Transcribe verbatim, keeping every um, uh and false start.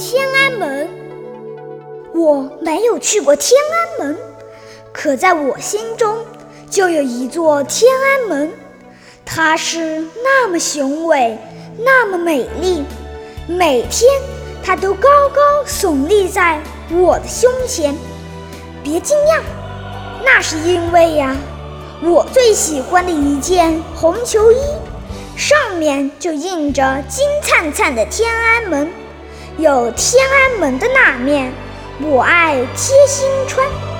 天安门。我没有去过天安门，可在我心中就有一座天安门，它是那么雄伟，那么美丽，每天它都高高耸立在我的胸前。别惊讶，那是因为呀，我最喜欢的一件红球衣，上面就印着金灿灿的天安门。有天安门的那面，我爱贴心穿。